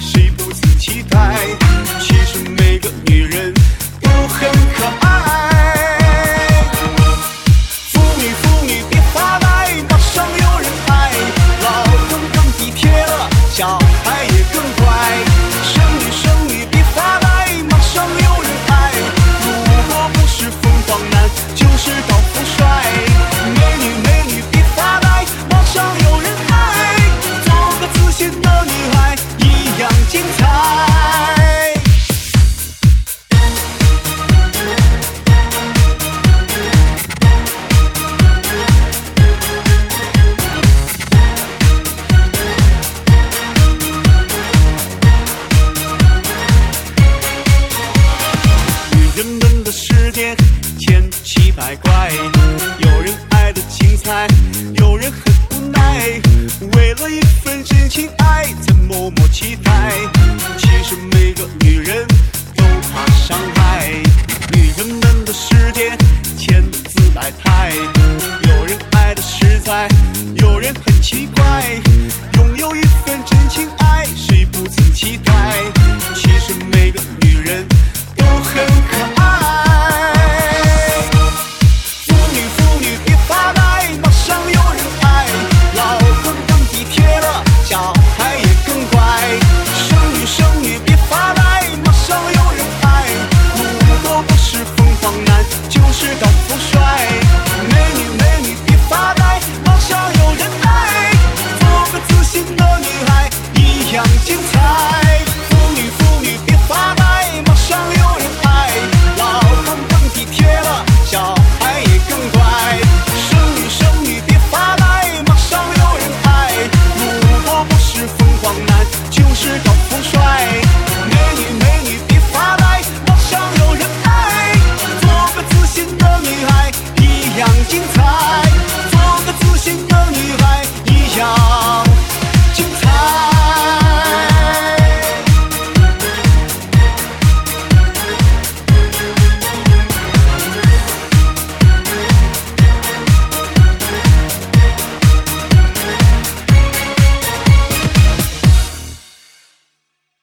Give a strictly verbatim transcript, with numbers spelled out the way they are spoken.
谁不曾期待？其实每个女人都很可爱。妇女妇女别发呆，马上有人爱，老公更体贴了，小孩也更乖。生女生女别发呆，马上有人爱，如果不是凤凰男，就是高富帅。美女美女别发呆，马上有人爱，做个自信的女孩一样精彩。女人们的世界千奇百怪，有人爱的精彩，有人很无奈，为了一份真情爱才默默期待。其实每个女人都怕伤害，女人们的世界千姿百态，有人爱的实在，有人很奇怪。